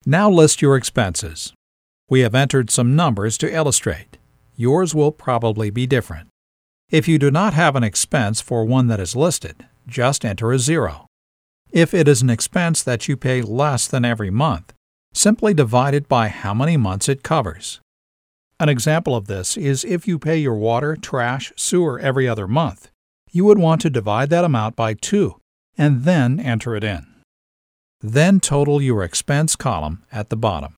Now list your expenses. We have entered some numbers to illustrate. Yours will probably be different. If you do not have an expense for one that is listed, just enter a 0. If it is an expense that you pay less than every month, simply divide it by how many months it covers. An example of this is if you pay your water, trash, sewer every other month, you would want to divide that amount by 2 and then enter it in. Then total your expense column at the bottom.